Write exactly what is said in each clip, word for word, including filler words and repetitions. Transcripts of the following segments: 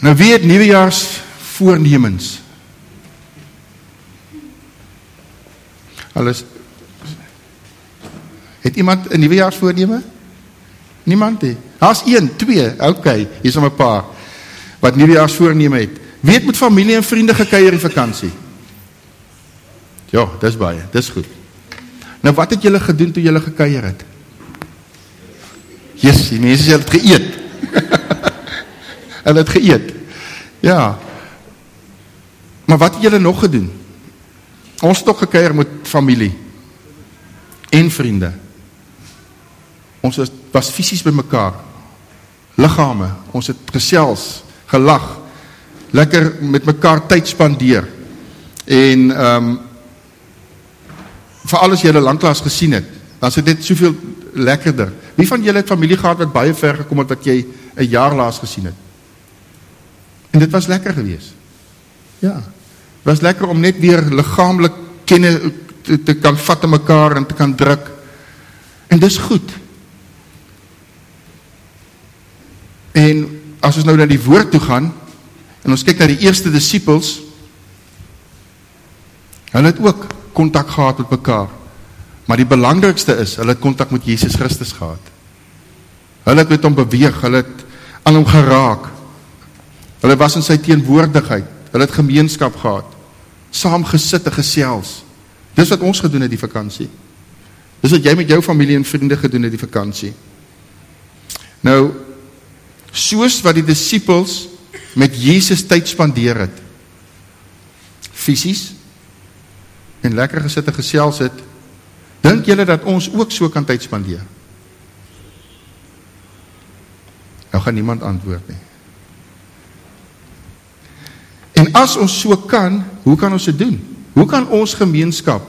Nou wie het nuwejaars voornemens? Alles. Het iemand 'n nuwejaars voorneme? Niemand nie. Daar's een, twee, okay, hier is nog 'n paar wat nuwejaars voorneme het. Wie het met familie en vriende gekuier die vakansie? Ja, dis baie, dis goed. Nou wat het julle gedoen toe julle gekuier het? Yes, die mense het geëet. Hulle het geëet. Ja. Maar wat het julle nog gedoen? Ons het ook gekuier met familie en vriende. Ons was, was fisies by mekaar. Liggame, ons het gesels, gelag, lekker met mekaar tyd spandeer. En um, vir alles julle lanklaas gesien het, dan is dit soveel lekkerder. Wie van julle het familie gehad wat baie ver gekom het wat jy 'n jaar laas gesien het? En dit was lekker gewees. Ja, het was lekker om net weer liggaamlik kenne te, te kan vat aan mekaar en te kan druk. En dis goed. En as ons nou na die woord toe gaan, en ons kyk na die eerste disippels, hulle het ook kontak gehad met mekaar. Maar die belangrikste is, hulle het kontak met Jesus Christus gehad. Hulle het met hom beweeg, hulle het aan hom geraak. Hulle was in sy teenwoordigheid, hulle het gemeenskap gehad, saam gesit en gesels. Dis wat ons gedoen het die vakansie. Dis wat jy met jou familie en vriende gedoen het die vakansie. Nou, soos wat die disippels met Jesus tyd spandeer het, fisies, en lekker gesit en gesels het, dink julle dat ons ook so kan tyd spandeer? Nou gaan niemand antwoord nie. En as ons so kan, hoe kan ons dit doen? Hoe kan ons gemeenskap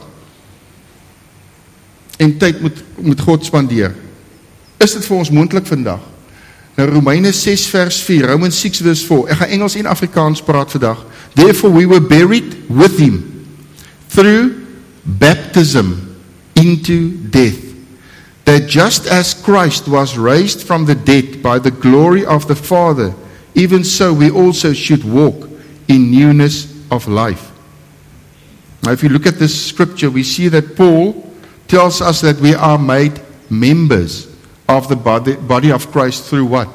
en tyd met, met God spandeer? Is dit vir ons moontlik vandag? Nou Romeine ses vers vier, Romans six verse four, ek gaan Engels en Afrikaans praat vandag. Therefore we were buried with him through baptism into death, that just as Christ was raised from the dead by the glory of the Father, even so we also should walk in newness of life. Now if you look at this scripture, we see that Paul tells us that we are made members of the body, body of Christ through what?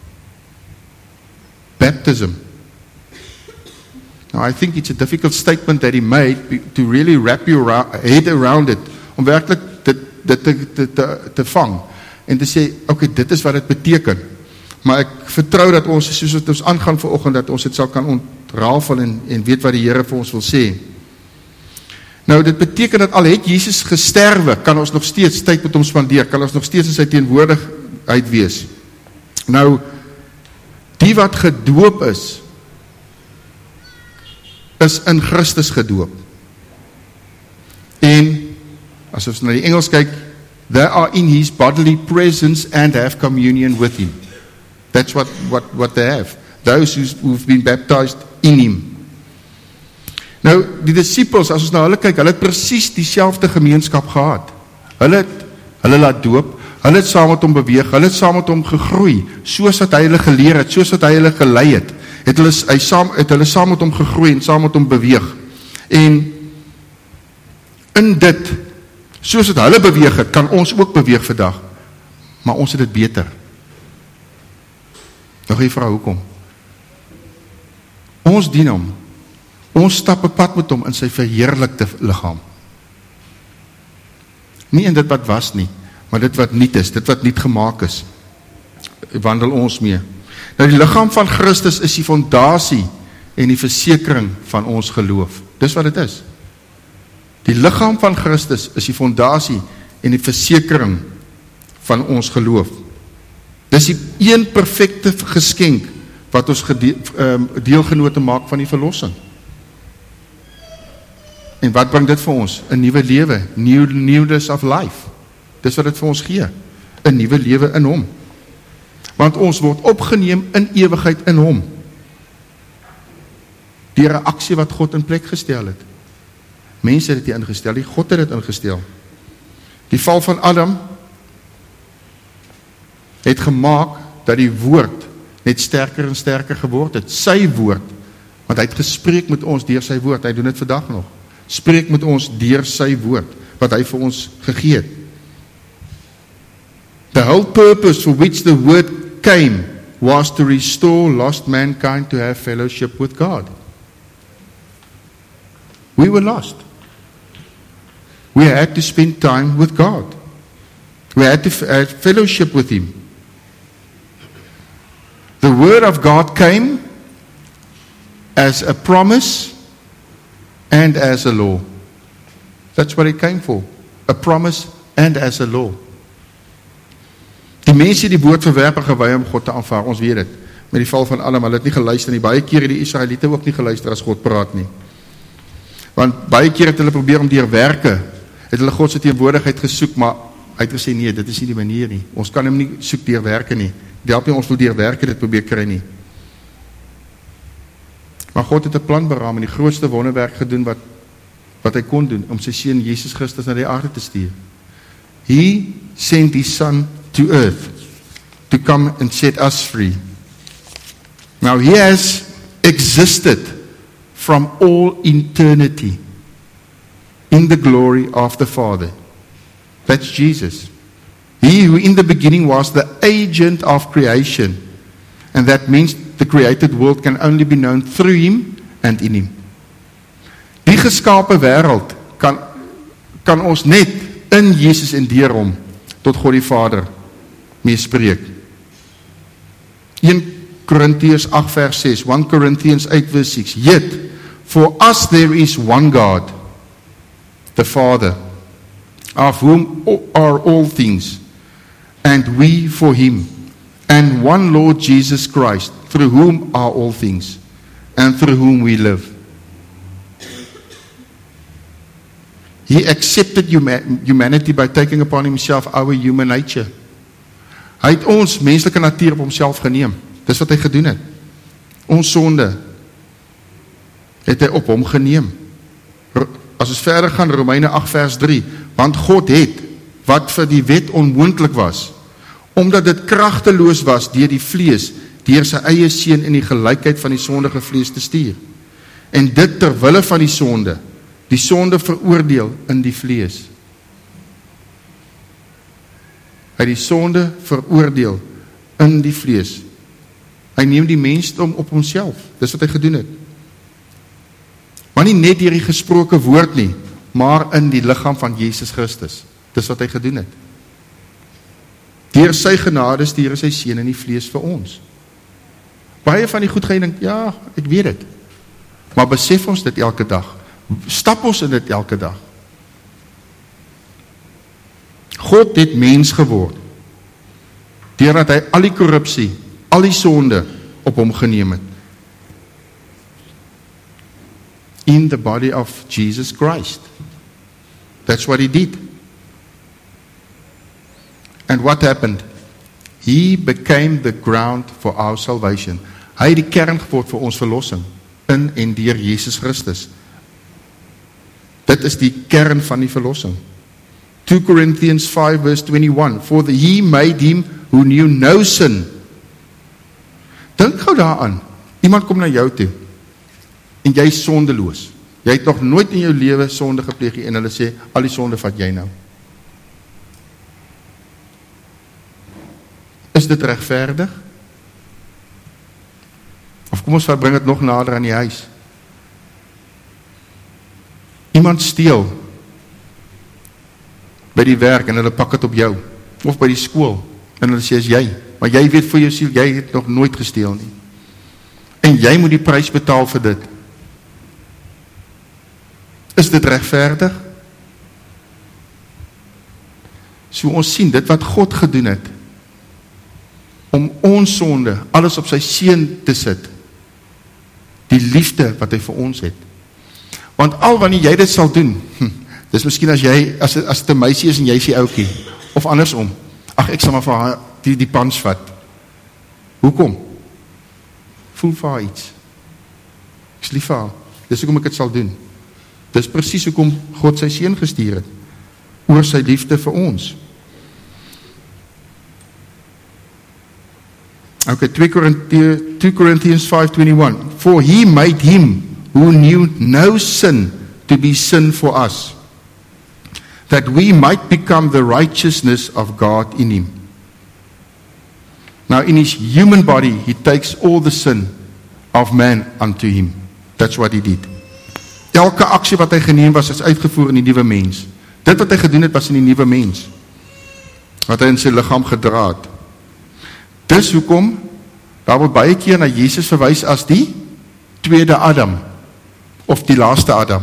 Baptism. Now I think it's a difficult statement that he made to really wrap your head around it, om werkelijk dit, dit te, te, te, te vang, en te sê, ok, dit is wat het beteken, maar ek vertrou dat ons, soos het ons aangaan vanoggend, dat ons het sal kan ontrafel en, en weet wat die Here vir ons wil sê. Nou, dit beteken dat al het Jesus gesterwe, kan ons nog steeds tyd met hom spandeer, kan ons nog steeds in sy teenwoordigheid wees. Nou, die wat gedoop is, is in Christus gedoop. En, as ons na die Engels kyk, they are in his bodily presence and have communion with him. That's what, what, what they have. Those who've been baptized in him. Nou, die disciples, as ons na hulle kyk, hulle het precies dieselfde gemeenskap gehad. Hulle het, hulle laat doop, hulle het saam met hom beweeg, hulle het saam met hom gegroei, soos wat hy hulle geleer het, soos wat hy hulle gelei het, het hulle, hy saam, het hulle saam met hom gegroei en saam met hom beweeg. En in dit, soos wat hulle beweeg het, kan ons ook beweeg vandag, maar ons het dit beter. Nou gaan jy vraag, hoekom? Ons dien hom, ons stap 'n pad met hom in sy verheerlikte liggaam. Nie in dit wat was nie, maar dit wat niet is, dit wat niet gemaak is, wandel ons mee. Nou die liggaam van Christus is die fondasie en die versekering van ons geloof. Dis wat dit is. Die liggaam van Christus is die fondasie en die versekering van ons geloof. Dis die een perfekte geskenk wat ons deelgenote maak van die verlossing. En wat bring dit vir ons? 'n Nuwe lewe, new newness of life. Dis wat dit vir ons gee, 'n nuwe lewe in hom. Want ons word opgeneem in ewigheid in hom. Deur 'n aksie wat God in plek gestel het. Mense het dit ingestel, die God het dit ingestel. Die val van Adam het gemaak dat die woord net sterker en sterker geword het. Sy woord, want hy het gespreek met ons deur sy woord, hy doen dit vandag nog. Spreek met ons deur sy woord, wat hy vir ons gegee het. The whole purpose for which the word came was to restore lost mankind to have fellowship with God. We were lost. We had to spend time with God. We had to have fellowship with Him. The word of God came as a promise and as a law. That's what it came for. A promise and as a law. Die mense die woord verwerp en gewy om God te aanvaar, ons weet dit. Met die val van Adam, hulle het nie geluister nie. Baie keer het die Israeliete ook nie geluister as God praat nie. Want baie keer het hulle probeer om deur werke, het hulle God se teenwoordigheid gesoek, maar hy het gesê nee, dit is nie die manier nie. Ons kan hom nie soek deur werke nie. Die help nie ons wil deur werke dit probeer kry nie. Maar God het 'n plan beraam en die grootste wonderwerk gedoen wat wat hy kon doen om sy seun Jesus Christus na die aarde te stuur. He sent his son to earth to come and set us free. Now he has existed from all eternity in the glory of the Father. That's Jesus. He who in the beginning was the agent of creation, and that means the created world can only be known through him and in him. Die geskape wêreld kan kan ons net in Jesus en deur hom tot God die Vader mee spreek. Eerste Korintiërs agt vers ses, First Corinthians eight verse six. Yet for us there is one God, the Father, of whom are all things, and we for him, and one Lord Jesus Christ, through whom are all things, and through whom we live. He accepted humanity by taking upon himself our human nature. Hy het ons menslike natuur op homself geneem. Dis wat hy gedoen het. Ons sonde het hy op hom geneem. As ons verder gaan, Romeine agt vers drie, want God het, wat vir die wet onmoontlik was, omdat dit kragteloos was deur die vlees, deur sy eie seun in die gelykheid van die sondige vlees te stuur. En dit ter wille van die sonde, die sonde veroordeel in die vlees. Hy die sonde veroordeel in die vlees. Hy neem die mensdom op homself. Dis wat hy gedoen het. Maar nie net deur die gesproke woord nie, maar in die liggaam van Jesus Christus. Dis wat hy gedoen het. Deur sy genade stuur hy sy seun in die vlees vir ons. Baie van die goed gaan dink, ja, ek weet dit. Maar besef ons dit elke dag. Stap ons in dit elke dag. God het mens geword, deurdat hy al die korrupsie, al die sonde op hom geneem het. In the body of Jesus Christ. That's what he did. And what happened? He became the ground for our salvation. Hy het die kern geword vir ons verlossing, in en deur Jesus Christus. Dit is die kern van die verlossing. Second Corinthians five verse twenty-one, for the, he made him who knew no sin. Dink gou daaraan, iemand kom na jou toe, en jy is sondeloos. Jy het nog nooit in jou lewe sonde gepleeg nie, en hulle sê, al die sonde vat jy nou. Is dit regverdig? Of kom ons bring dit nog nader aan die huis. Iemand steel by die werk en hulle pak het op jou, of by die skool, en hulle sê, is jy, maar jy weet vir jou siel, jy het nog nooit gesteel nie. En jy moet die prys betaal vir dit. Is dit regverdig? So ons sien, dit wat God gedoen het, om ons sonde, alles op sy seun te sit, die liefde wat hy vir ons het. Want al wanneer jy dit sal doen, hm, dis miskien as jy, as, as het een meisie is en jy is die oukie, of andersom, ag ek sal maar vir haar die, die pans vat. Hoekom? Voel vir haar iets. Ek is lief vir haar. Dis hoekom ek het sal doen. Dis precies hoekom God sy seun gestuur het, oor sy liefde vir ons. Okay, two Corinthians, two Corinthians five twenty-one. For he made him who knew no sin to be sin for us, that we might become the righteousness of God in him. Now in his human body, he takes all the sin of man unto him. That's what he did. Elke aksie wat hy geneem was, is uitgevoer in die nuwe mens. Dit wat hy gedoen het, was in die nuwe mens, wat hy in sy liggaam gedra het. Dis hoekom, daar word baie keer na Jesus verwys as die tweede Adam, of die laaste Adam.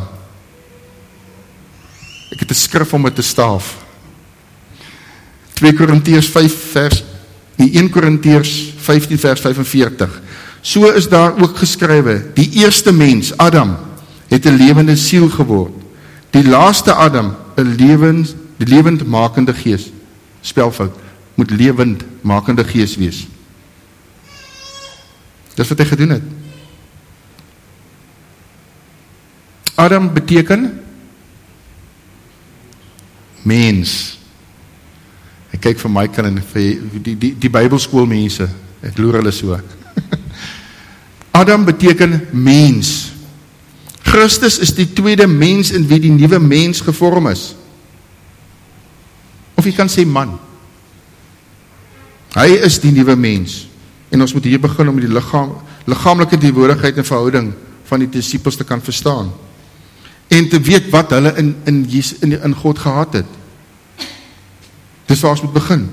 Ek het 'n skrif om dit te staaf. twee Korintiërs vyf vers, die een Korintiërs vyftien vers vyfenveertig. So is daar ook geskrywe, die eerste mens, Adam, het 'n lewende siel geword. Die laaste Adam, 'n lewend, die lewendmakende gees. Spelfout, moet lewendmakende gees wees. Dis wat hy gedoen het. Adam beteken mens. Ek kyk vir Michael en vir die, die, die Bybelskoolmense, ek loer hulle so. Adam beteken mens. Christus is die tweede mens in wie die nuwe mens gevorm is. Of jy kan sê man. Hy is die nuwe mens. En ons moet hier begin om die lichaam, liggaamlike teenwoordigheid en verhouding van die disippels te kan verstaan. En te weet wat hulle in, in, Jesus, in, in God gehad het. Dis waar ons moet begin.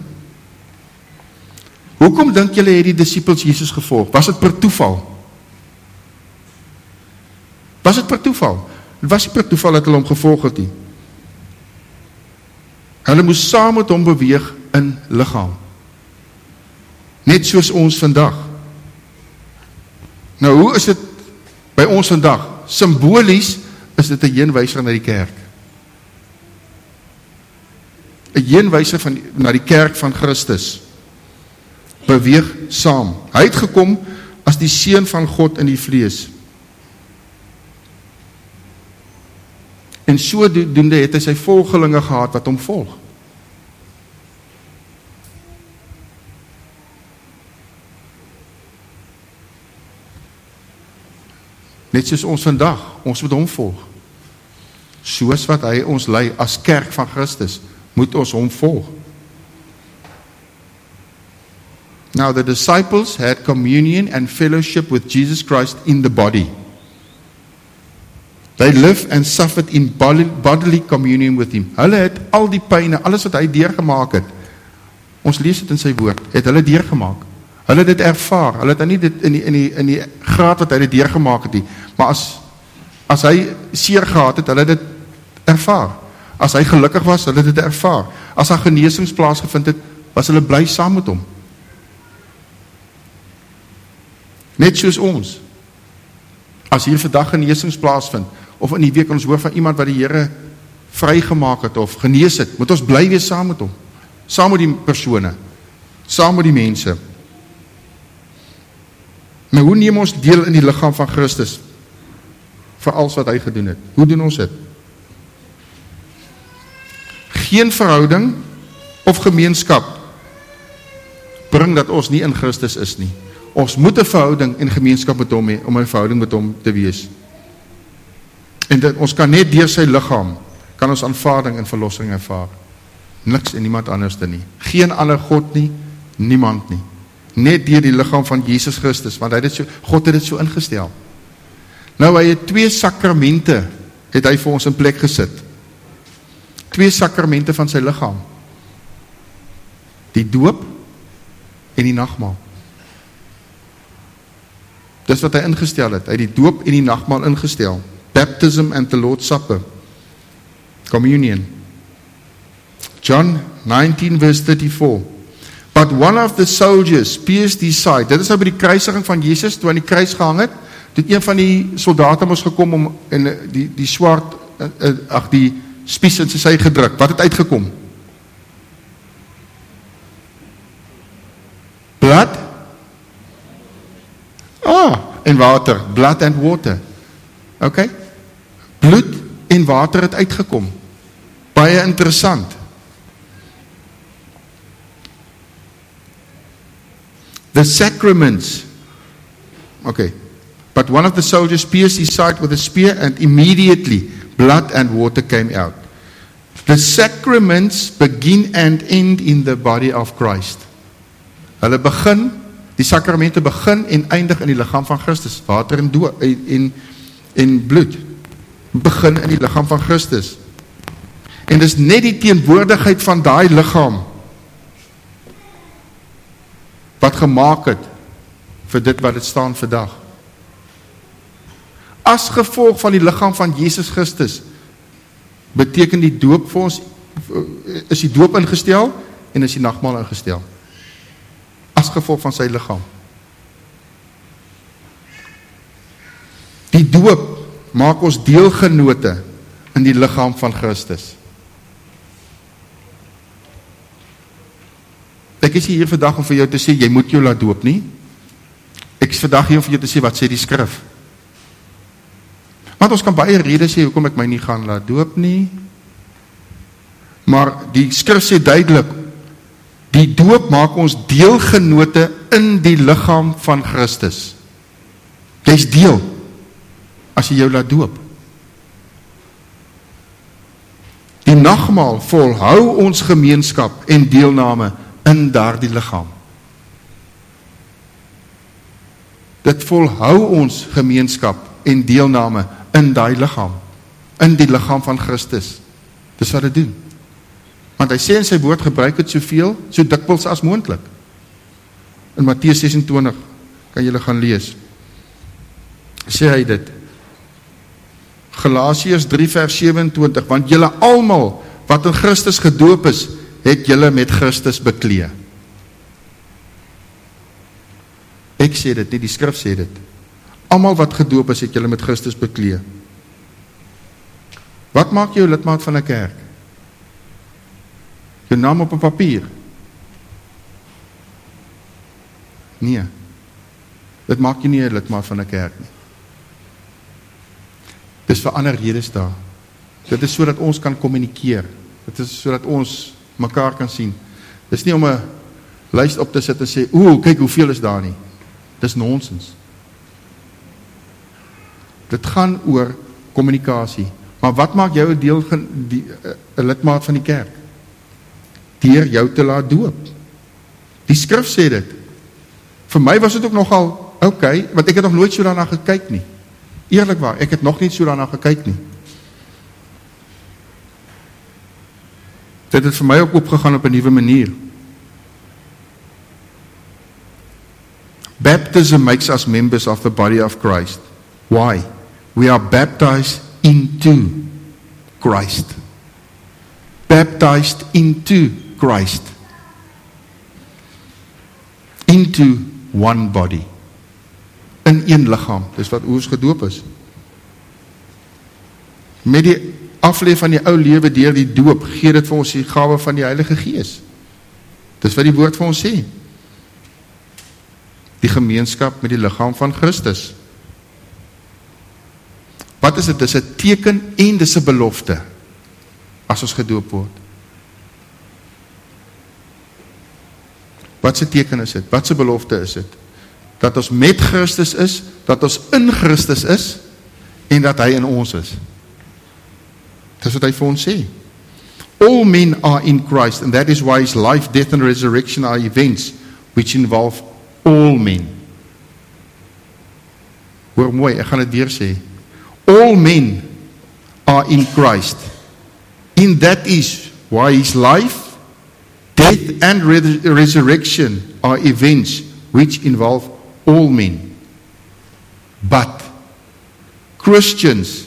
Hoekom dink julle het die disippels Jesus gevolg? Was dit per toeval? Was dit per toeval? Het was nie per toeval dat hulle hom gevolg het nie. Hulle moes saam met hom beweeg in liggaam. Net soos ons vandag. Nou, hoe is dit by ons vandag? Symbolies is dit 'n heenwyser na die kerk. 'n heenwyser van na die kerk van Christus. Beweeg saam. Hy het gekom as die seun van God in die vlees. En sodoende het hy sy volgelinge gehad wat hom volg. Net soos ons vandag, ons moet hom volg. Soos wat hy ons lei as kerk van Christus, moet ons hom volg. Now the disciples had communion and fellowship with Jesus Christ in the body. They lived and suffered in bodily communion with him. Hulle het al die pyn, alles wat hy deurgemaak het, ons lees dit in sy woord, het hulle deurgemaak. Hulle het dit ervaar, hulle het nie dit in die, in die, in die graad wat hy dit deurgemaak het nie, maar as, as hy seer gehad het, hulle het dit ervaar. As hy gelukkig was, hulle het dit ervaar. As hy genesings plaasgevind het, was hulle bly saam met hom. Net soos ons. As hier vandag genesings plaasvind, of in die week ons hoor van iemand wat die Here vrygemaak het, of genees het, moet ons bly wees saam met hom. Saam met die persone. Saam met die mense. Maar hoe neem ons deel in die liggaam van Christus? Vir alles wat hy gedoen het. Hoe doen ons dit? Geen verhouding of gemeenskap bring dat ons nie in Christus is nie. Ons moet 'n verhouding en gemeenskap met hom hê, om 'n verhouding met hom te wees. En dit, ons kan net deur sy liggaam, kan ons aanvaarding en verlossing ervaar. Niks en niemand anders dan nie. Geen ander God nie, niemand nie. Net deur die liggaam van Jesus Christus, want hy het dit so, God het dit so ingestel. Nou, hy het twee sakramente, het hy vir ons in plek gesit. Twee sakramente van sy liggaam. Die doop en die nagmaal. Dis wat hy ingestel het. Hy het die doop en die nagmaal ingestel. Baptism and the Lord's Supper. Communion. John nineteen verse thirty-four. But one of the soldiers pierced his side. Dit is nou by die kruisiging van Jesus, toe aan die kruis gehang het, toe een van die soldate moes gekom om en die, die swart, ag die spies in sy sy gedruk. Wat het uitgekom? Blood? Ah, en water. Blood and water. Ok? Bloed en water het uitgekom. Baie interessant. The The sacraments. Okay. But one of the soldiers pierced his side with a spear, and immediately blood and water came out. The sacraments begin and end in the body of Christ. Hulle begin, die sakramente begin en eindig in die liggaam van Christus. Water en, dood, en, en, en bloed begin in die liggaam van Christus. En dis net die teenwoordigheid van daai liggaam wat gemaak het vir dit wat dit staan vandag. As gevolg van die liggaam van Jesus Christus beteken die doop vir ons, is die doop ingestel en is die nagmaal ingestel. As gevolg van sy liggaam. Die doop maak ons deelgenote in die liggaam van Christus. Ek is hier vandag om vir jou te sê, jy moet jou laat doop nie. Ek is vandag hier om vir jou te sê, wat sê die skrif? Want ons kan baie redes sê, hoekom ek my nie gaan laat doop nie. Maar die skrif sê duidelik, die doop maak ons deelgenote in die liggaam van Christus. Jy is deel, as jy jou laat doop. Die nagmaal volhou ons gemeenskap en deelname in daardie liggaam. Dit volhou ons gemeenskap en deelname in daai liggaam, in die liggaam van Christus. Dis wat dit doen. Want hy sê in sy woord, gebruik het soveel, so dikwels as moontlik. In Matteus sesentwintig, kan julle gaan lees, sê hy dit. Galasiërs drie vers sewenentwintig, want julle almal wat in Christus gedoop is, het julle met Christus beklee. Ek sê dit, nie die skrif sê dit. Almal wat gedoop is, het julle met Christus beklee. Wat maak jou lidmaat van 'n kerk? Jou naam op 'n papier? Nee. Dit maak jy nie 'n lidmaat van 'n kerk nie. Dis vir ander redes daar. Dit is sodat ons kan kommunikeer. Dit is sodat ons mekaar kan sien. Dis nie om 'n lys op te sit en sê, oeh, kyk hoeveel is daar nie. Dis nonsens. Dit gaan oor kommunikasie. Maar wat maak jou 'n deel, 'n lidmaat van die kerk? Deur jou te laat doop. Die skrif sê dit. Vir my was dit ook nogal, okay, want ek het nog nooit so daarna gekyk nie. Eerlikwaar, ek het nog nie so daarna gekyk nie. Dit het vir my ook opgegaan op 'n nuwe manier. Baptism makes us members of the body of Christ. Why? We are baptized into Christ. Baptized into Christ. Into one body. In een liggaam. Dis wat ons gedoop is. Met die aflê van die ou lewe deur die doop, gee dit vir ons die gawe van die Heilige Gees. Dis wat die woord vir ons sê. Die gemeenskap met die liggaam van Christus. Wat is dit? Dis 'n teken en dis 'n belofte as ons gedoop word. Wat se teken is dit? Wat se belofte is dit? Dat ons met Christus is, dat ons in Christus is en dat hy in ons is. Dis wat hy vir ons sê. All men are in Christ, and that is why his life, death and resurrection are events which involve all men. Hoor mooi, ek gaan dit weer sê. All men are in Christ. And that is why his life, death and re- resurrection are events which involve all men. But Christians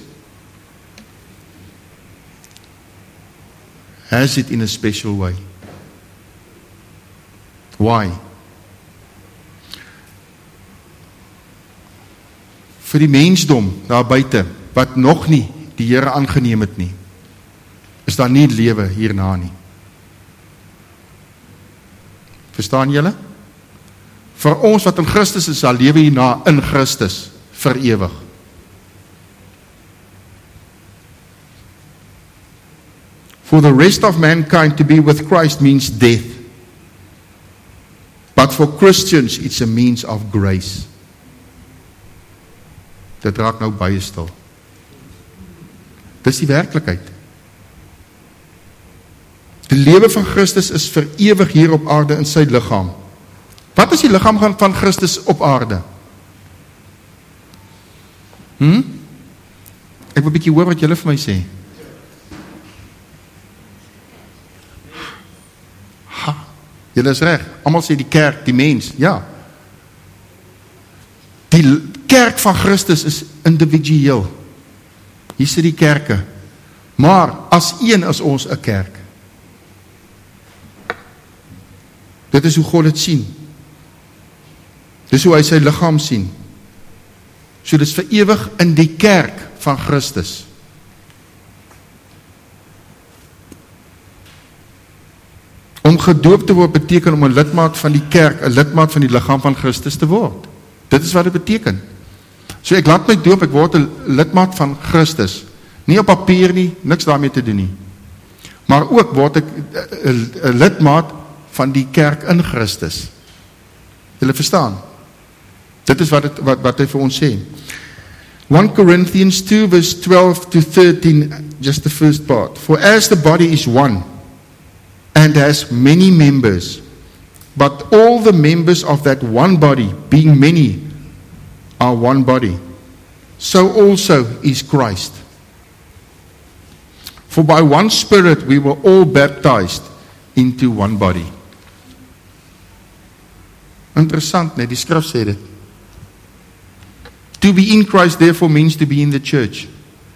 has it in a special way. Why? Vir die mensdom daar buite, wat nog nie die Here aangeneem het nie, is daar nie lewe hierna nie. Verstaan julle? Vir ons wat in Christus is, sal lewe hierna in Christus vir ewig. For the rest of mankind to be with Christ means death. But for Christians, it's a means of grace. Dit raak nou baie stil. Dis die werklikheid. Die lewe van Christus is vir ewig hier op aarde in sy liggaam. Wat is die liggaam van Christus op aarde? Hm? Ek wil 'n bietjie hoor wat julle vir my sê. Ha, julle is reg. Almal sê die kerk, die mens, ja. Die kerk van Christus is individueel. Hier sit die kerke. Maar as een is ons 'n kerk. Dit is hoe God dit sien. Dis hoe hy sy liggaam sien. So dit is vir ewig in die kerk van Christus. Om gedoop te word beteken om 'n lidmaat van die kerk, 'n lidmaat van die liggaam van Christus te word. Dit is wat dit beteken. So ek laat my doop, ek word 'n lidmaat van Christus. Nie op papier nie, niks daarmee te doen nie. Maar ook word ek 'n lidmaat van die kerk in Christus. Julle verstaan? Dit is wat, het, wat, wat hy vir ons sê. First Corinthians two verse twelve to thirteen, just the first part. For as the body is one, and has many members, but all the members of that one body, being many, are one body, so also is Christ. For by one Spirit we were all baptized into one body. Interessant, nee, die skrif sê dit. To be in Christ therefore means to be in the church.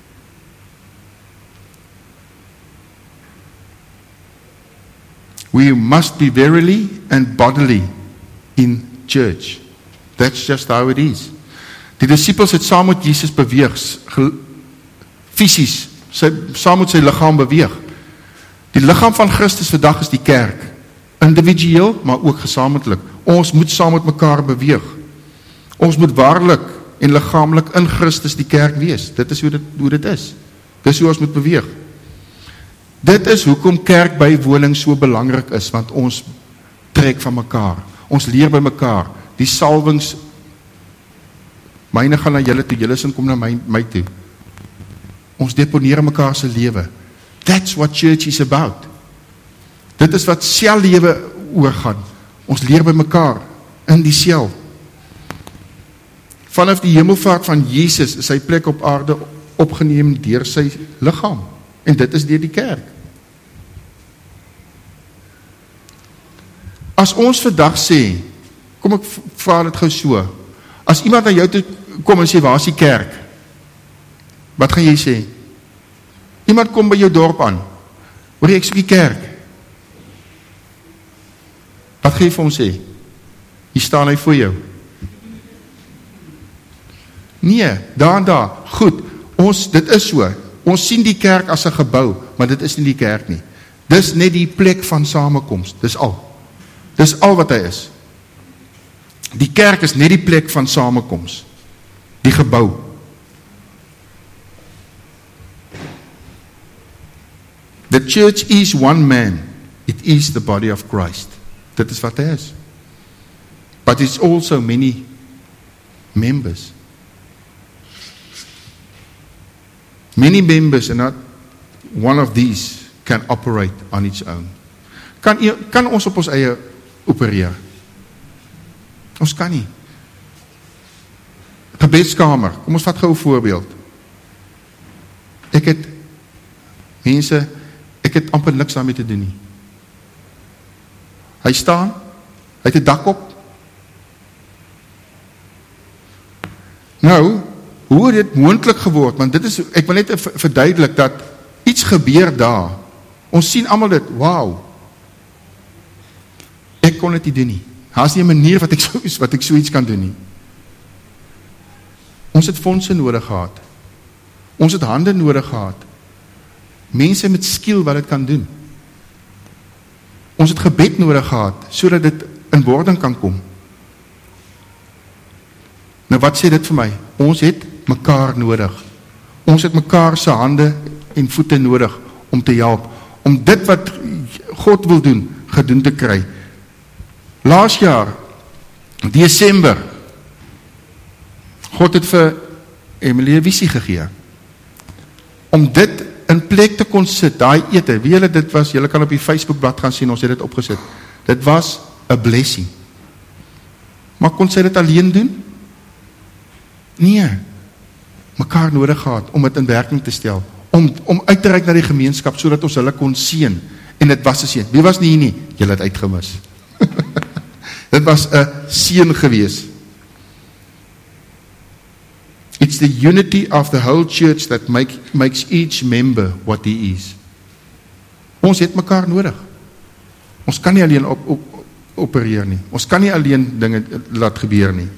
We must be verily and bodily in church. That's just how it is. Die disciples het saam met Jesus beweeg, fisies, sy, saam met sy liggaam beweeg. Die liggaam van Christus vandag is die kerk. Individueel, maar ook gesamentlik. Ons moet saam met mekaar beweeg. Ons moet waarlik en liggaamlik in Christus die kerk wees. Dit is hoe dit, hoe dit is. Dit is hoe ons moet beweeg. Dit is hoekom kerkbywoning so belangrik is, want ons trek van mekaar. Ons leer by mekaar. Die salwings, myne gaan na julle toe, julle sin kom na my, my toe. Ons deponeer mekaar se lewe. That's what church is about. Dit is wat sellewe oorgaan. Ons leer by mekaar in die sel. Vanaf die hemelvaart van Jesus is sy plek op aarde opgeneem deur sy liggaam. En dit is deur die kerk. As ons vandag sê, kom ek vra dit gou so, as iemand na jou toe kom en sê, waar is die kerk? Wat gaan jy sê? Iemand kom by jou dorp aan, hoor jy, ek soek die kerk. Wat gaan jy vir hom sê? Hier staan hy voor jou. Nee, daar en daar, goed, ons, dit is so, ons sien die kerk as 'n gebou, maar dit is nie die kerk nie. Dis net die plek van samekoms, dis al. Dis al wat hy is. Die kerk is net die plek van samekoms, die gebou. The church is one man, it is the body of Christ. Dit is wat hy is. But it's also many members. Many members, and not one of these can operate on its own. Kan, kan ons op ons eie opereer? Ons kan nie. Gebedskamer, kom ons vat gou 'n voorbeeld. Ek het mense, ek het amper niks daarmee te doen nie. Hy staan, hy het 'n dak op. Nou, hoe het dit moontlik geword? Want dit is, ek wil net verduidelik dat iets gebeur daar. Ons sien almal dit, wow. Ek kon dit nie doen nie. Daar is nie 'n manier wat ek so wat ek so iets kan doen nie. Ons het fondse nodig gehad. Ons het hande nodig gehad. Mense met skill wat dit kan doen. Ons het gebed nodig gehad sodat dit in wording kan kom. Nou wat sê dit vir my? Ons het mekaar nodig. Ons het mekaar se hande en voete nodig om te help, om dit wat God wil doen, gedoen te kry. Laas jaar, Desember, God het vir Emily 'n visie gegee, om dit in plek te kon sit, daai ete, wie julle dit was, julle kan op die Facebookblad gaan sien, ons het dit opgesit, dit was 'n blessing. Maar kon sy dit alleen doen? Nee, mekaar nodig gehad, om dit in werking te stel, om, om uit te reik na die gemeenskap, sodat ons hulle kon seën, en dit was 'n seën. Wie was nie hier nie? Julle het uitgemis. Dit was 'n seën gewees. It's the unity of the whole church that make, makes each member what he is. Ons het mekaar nodig. Ons kan nie alleen op, op, opereer nie. Ons kan nie alleen dinge laat gebeur nie.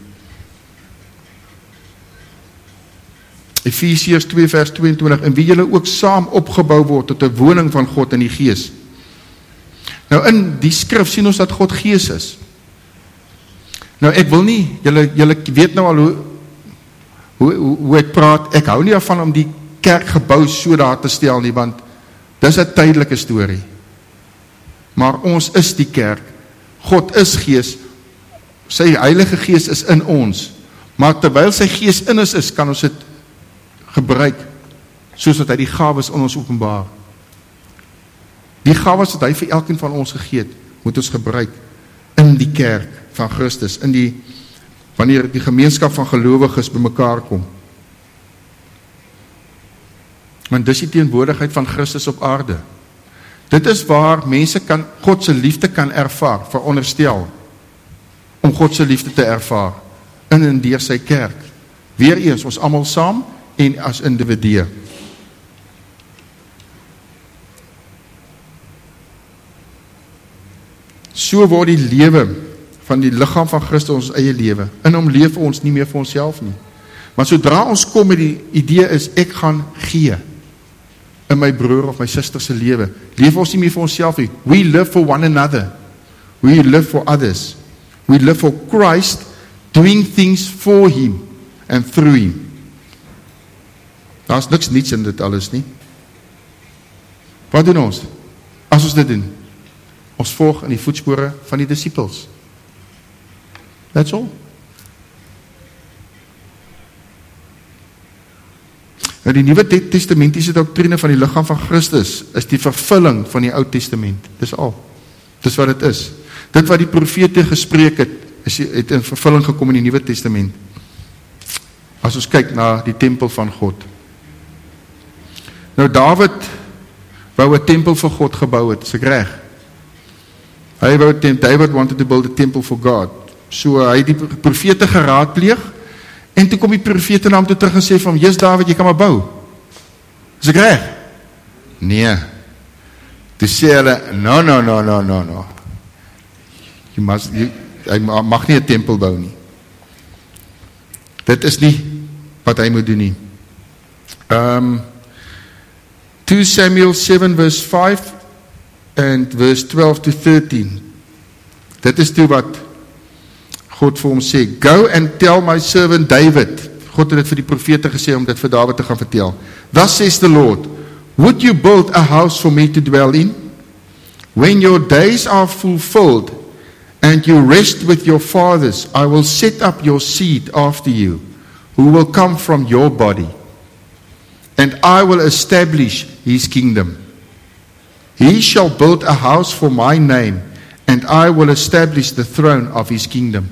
Efesiërs twee vers tweeëntwintig, in wie julle ook saam opgebou word tot 'n woning van God in die Gees. Nou in die skrif sien ons dat God Gees is. Nou ek wil nie, julle, julle weet nou al hoe, hoe, hoe, hoe ek praat, ek hou nie daarvan om die kerkgebou so daar te stel nie, want dis 'n tydelike storie. Maar ons is die kerk, God is Gees, sy Heilige Gees is in ons, maar terwyl sy Gees in ons is, kan ons dit gebruik, soos wat hy die gawes in ons openbaar. Die gawes wat hy vir elkeen van ons gegee het, moet ons gebruik in die kerk van Christus, in die, wanneer die gemeenskap van gelowiges bymekaar kom. Want dis die teenwoordigheid van Christus op aarde. Dit is waar mense kan, God se liefde kan ervaar, veronderstel, om God se liefde te ervaar, in en deur sy kerk. Weereens, ons almal saam, en as individue. So word die lewe van die liggaam van Christus ons eie lewe. In hom leef ons nie meer vir onsself nie. Maar sodra ons kom met die idee is, ek gaan gee in my broer of my suster se lewe, leef ons nie meer vir onsself nie. We live for one another. We live for others. We live for Christ, doing things for him and through him. Daar is niks niets in dit alles nie. Wat doen ons? As ons dit doen, ons volg in die voetspore van die disippels. That's all. Nou die Nuwe Testamentiese doktrine van die liggaam van Christus is die vervulling van die Ou Testament. Dis al. Dis wat dit is. Dit wat die profete gespreek het, is het in vervulling gekom in die Nuwe Testament. As ons kyk na die tempel van God. Nou Dawid wou 'n tempel vir God gebou het, is ek reg? Hy wou David wanted to build a temple for God. So hy het die profete geraadpleeg, en toe kom die profete na hom toe terug en sê van, "Jesus David, jy kan maar bou." Is ek reg? Nee. Toe sê hulle, no, no, no, no, no, no. Jy must, jy, hy mag nie 'n tempel bou nie. Dit is nie wat hy moet doen nie. Um, two Samuel seven verse five and verse twelve to thirteen. Dit is toe wat God vir hom sê, "Go and tell my servant David." God het dit vir die profete gesê om dit vir David te gaan vertel. "Thus says the Lord, would you build a house for me to dwell in? When your days are fulfilled and you rest with your fathers, I will set up your seed after you, who will come from your body, and I will establish his kingdom. He shall build a house for my name, and I will establish the throne of his kingdom."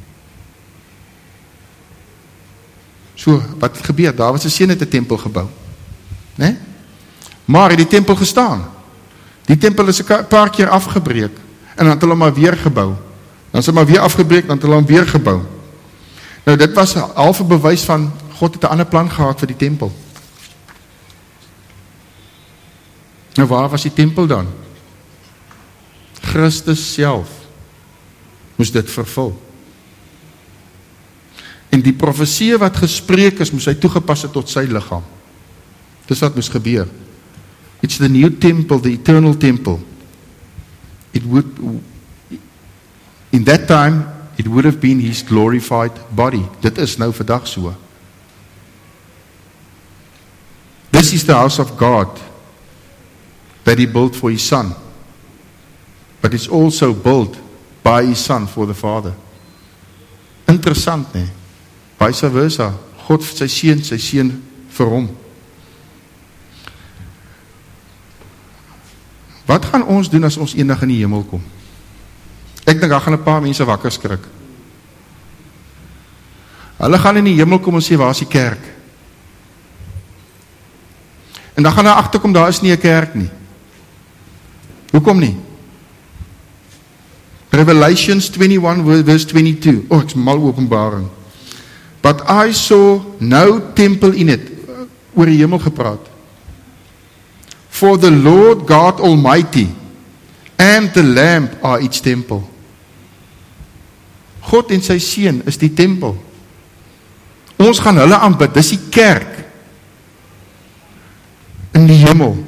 So, wat het gebeur? Daar was 'n seun het 'n tempel gebou. Né? Maar het die tempel gestaan. Die tempel is 'n paar keer afgebreek, en dan het hulle maar weer gebou. Dan is hy maar weer afgebreek, dan het hulle hom weer gebou. Nou, dit was 'n halfe bewys van, God het 'n ander plan gehad vir die tempel. Nou, waar was die tempel dan? Christus self moes dit vervul. En die profesie wat gespreek is, moes hy toegepas het tot sy liggaam. Dis wat moes gebeur. It's the new temple, the eternal temple. It would, in that time, it would have been his glorified body. Dit is nou vandag so. This is the house of God that he built for his son. But it's also built by his son for the Father. Interessant, nee? Vice versa. God vir sy seun, sy seun vir hom. Wat gaan ons doen as ons eendag in die hemel kom? Ek dink, daar gaan 'n paar mense wakker skrik. Hulle gaan in die hemel kom en sê, waar is die kerk? En dan gaan hulle agterkom, daar is nie 'n kerk nie. Hoekom nie? Revelations twenty-one verse twenty-two. Oh, ek's mal openbaring. But I saw no temple in it. Oor die hemel gepraat. For the Lord God Almighty and the Lamb are its temple. God en sy seun is die tempel. Ons gaan hulle aanbid, dis die kerk in die hemel.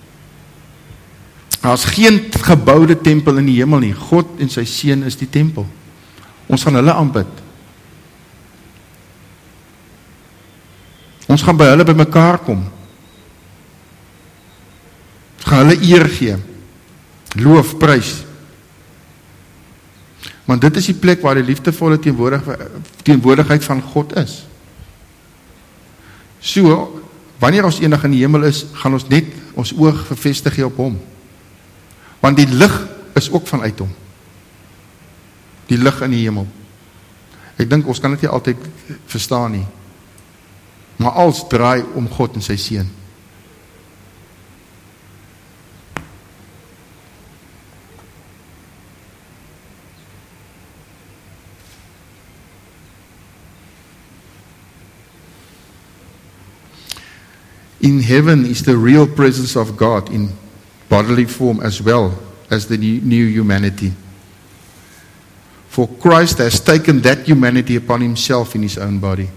Daar is geen gebouwde tempel in die hemel nie. God en sy seun is die tempel. Ons gaan hulle aanbid. Ons gaan by hulle by mekaar kom. Ons gaan hulle eer gee. Loof, prys. Want dit is die plek waar die liefdevolle teenwoordig, teenwoordigheid van God is. So, wanneer ons eendag in die hemel is, gaan ons net ons oog vervestig hier op hom. Want die lig is ook vanuit hom. Die lig in die hemel. Ek dink ons kan dit nie altyd verstaan nie. Maar alles draai om God en sy seun. In heaven is the real presence of God in bodily form as well as the new humanity. For Christ has taken that humanity upon himself in his own body.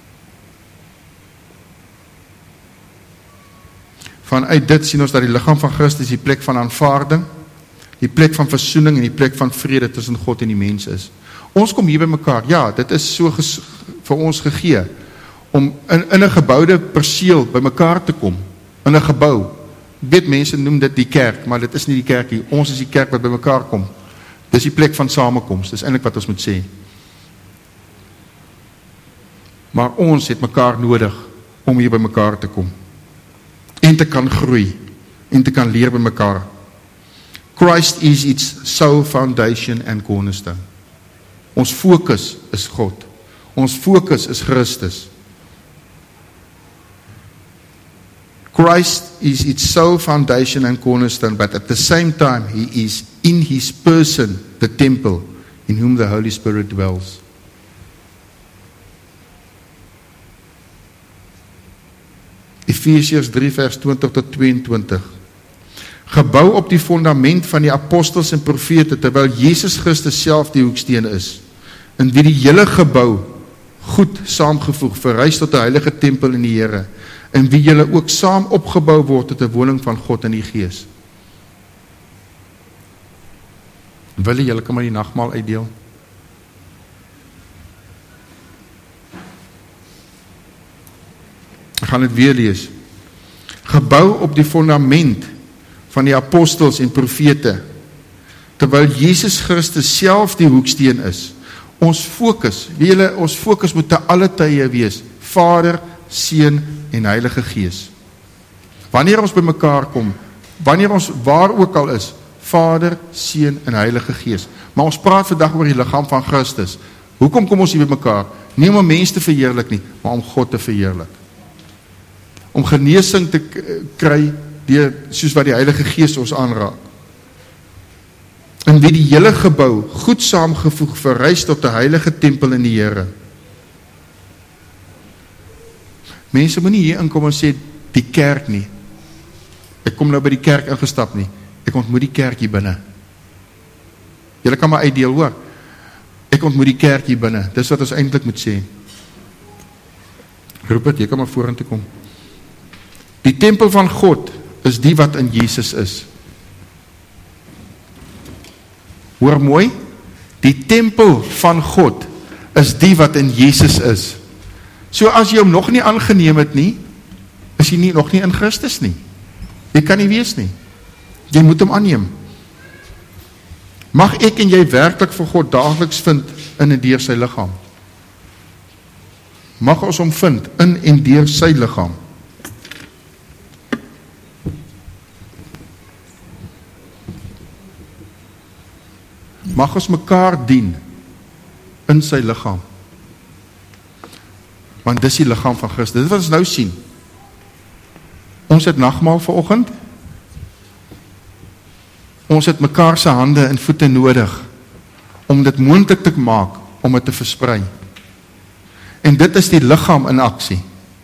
Vanuit dit sien ons dat die liggaam van Christus die plek van aanvaarding, die plek van versoening en die plek van vrede tussen God en die mens is. Ons kom hier by mekaar, ja, dit is so ges, vir ons gegee, om in, in 'n geboude perseel by mekaar te kom, in 'n gebou. Weet mense noem dit die kerk, maar dit is nie die kerk nie. Ons is die kerk wat by mekaar kom. Dis die plek van samekoms, dis eintlik wat ons moet sê. Maar ons het mekaar nodig om hier by mekaar te kom. En te kan groei, en te kan leer by mekaar. Christ is its sole foundation and cornerstone. Ons fokus is God. Ons fokus is Christus. Christ is its sole foundation and cornerstone, but at the same time, he is in his person, the temple, in whom the Holy Spirit dwells. Efesiërs drie vers twintig tot tweeëntwintig. Gebou op die fundament van die apostels en profete, terwyl Jesus Christus self die hoeksteen is, in wie die hele gebou goed saamgevoeg, verrys tot 'n heilige tempel in die Here, en wie julle ook saam opgebou word tot 'n woning van God in die Gees. Wil julle kan maar die nagmaal uitdeel? Ek gaan dit weer lees. Gebou op die fundament van die apostels en profete, terwyl Jesus Christus self die hoeksteen is. Ons fokus, wie julle, ons fokus moet te alle tye wees, Vader, Seun en Heilige Gees. Wanneer ons by mekaar kom, wanneer ons waar ook al is, Vader, Seun en Heilige Gees. Maar ons praat vandag oor die liggaam van Christus. Hoekom kom ons hier by mekaar? Nie om 'n mens te verheerlik nie, maar om God te verheerlik. Om genesing te kry, deur, soos wat die Heilige Gees ons aanraak. En wie die hele gebou goed saamgevoeg verrys tot 'n heilige tempel in die Here. Mense moet nie hier inkom en sê, die kerk nie. Ek kom nou by die kerk ingestap nie. Ek ontmoet die kerk hier binne. Julle kan maar uitdeel, hoor. Ek ontmoet die kerk hier binne. Dis wat ons eintlik moet sê. Roep het, jy kan maar vorentoe kom. Die tempel van God is die wat in Jesus is. Hoor mooi, die tempel van God is die wat in Jesus is. So as jy hom nog nie aangeneem het nie, is jy nie, nog nie in Christus nie. Jy kan nie wees nie. Jy moet hom aanneem. Mag ek en jy werklik vir God daagliks vind in en deur sy liggaam? Mag ons hom vind in en deur sy liggaam? Mag ons mekaar dien in sy liggaam? Want dis die liggaam van Christus. Dit wat ons nou sien. Ons het nagmaal vanoggend. Ons het mekaar se hande en voete nodig om dit moontlik te maak om dit te versprei. En dit is die liggaam in aksie.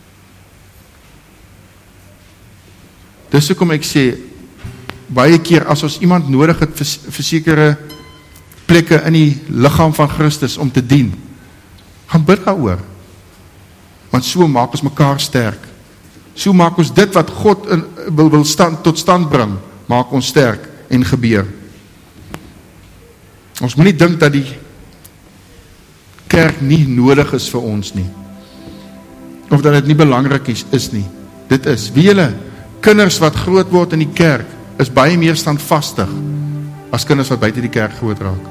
Dis hoekom ek sê, baie keer as ons iemand nodig het vir, vir sekere plekke in die liggaam van Christus om te dien, gaan bid daaroor. Want so maak ons mekaar sterk. So maak ons dit wat God in, wil, wil stand, tot stand bring, maak ons sterk en gebeur. Ons moet nie dink dat die kerk nie nodig is vir ons nie. Of dat dit nie belangrik is, is nie. Dit is, wie julle kinders wat groot word in die kerk, is baie meer standvastig as kinders wat buite die kerk groot raak.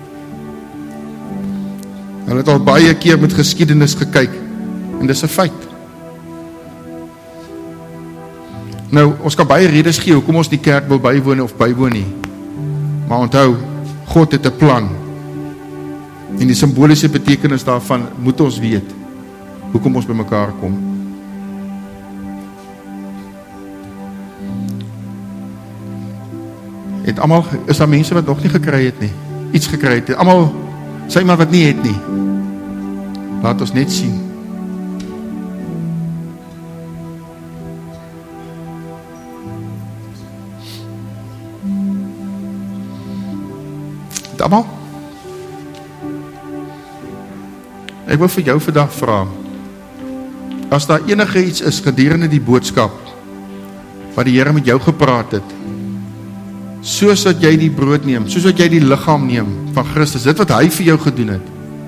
Hulle het al baie keer met geskiedenis gekyk, en dis 'n feit. Nou, ons kan baie redes gee, hoekom ons die kerk wil bywoon of bywoon nie. Maar onthou, God het 'n plan. En die simboliese betekenis daarvan, moet ons weet, hoekom ons by mekaar kom. Het almal, is daar mense wat nog nie gekry het nie, iets gekry het, almal, sê maar wat nie het nie. Laat ons net sien. Het almal? Ek wil vir jou vandag vra, as daar enige iets is gedurende die boodskap, wat die Here met jou gepraat het, soos wat jy die brood neem, soos wat jy die liggaam neem van Christus, dit wat hy vir jou gedoen het,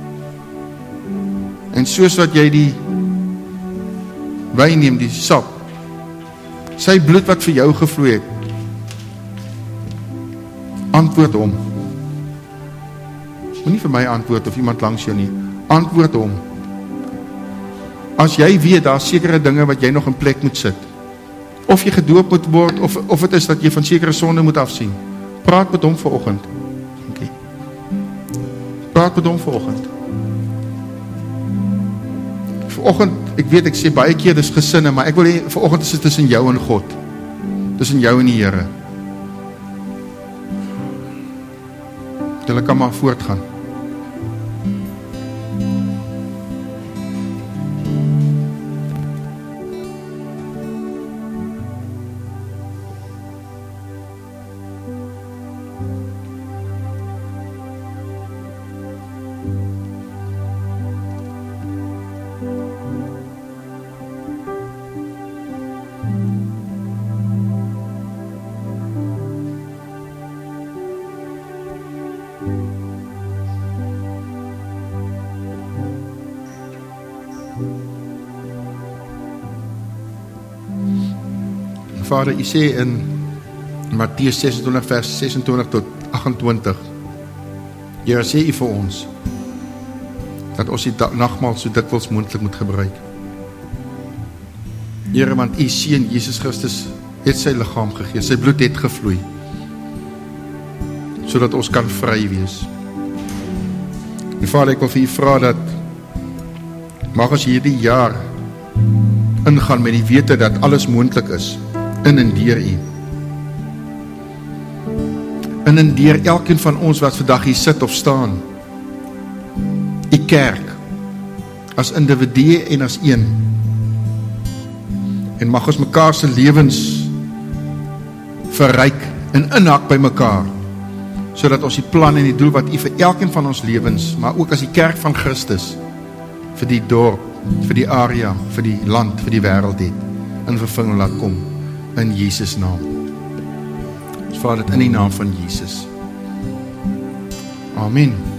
en soos wat jy die wyn neem, die sap, sy bloed wat vir jou gevloei het, antwoord hom. Moet nie vir my antwoord of iemand langs jou nie, antwoord hom. As jy weet, daar is sekere dinge wat jy nog in plek moet sit, of jy gedoop moet word, of, of het is dat jy van sekere sonde moet afsien, praat met hom vanoggend. Okay. Praat met hom vanoggend. Vanoggend, ek weet, ek sê baie keer, dis gesinne, maar ek wil hê, vanoggend is dit tussen jou en God, tussen jou en die Here. Julle kan maar voortgaan. Vader, u sê in Matteus sesentwintig vers sesentwintig tot agentwintig, Here, sê u vir ons, dat ons die nagmaal so dikwels moontlik moet gebruik. Here, want u seun Jesus Christus het sy liggaam gegee, sy bloed het gevloei, sodat ons kan vry wees. En Vader, ek wil vir u vra dat, mag ons hierdie jaar ingaan met die wete dat alles moontlik is, in en deur u. In en deur elkeen van ons wat vandag hier sit of staan. Die kerk, as individue en as een. En mag ons mekaar se lewens verryk en inhak by mekaar, sodat ons die plan en die doel wat u vir elkeen van ons lewens, maar ook as die kerk van Christus, vir die dorp, vir die area, vir die land, vir die wêreld het, in vervulling laat kom. In Jesus naam. Ons vra dit in die naam van Jesus. Amen.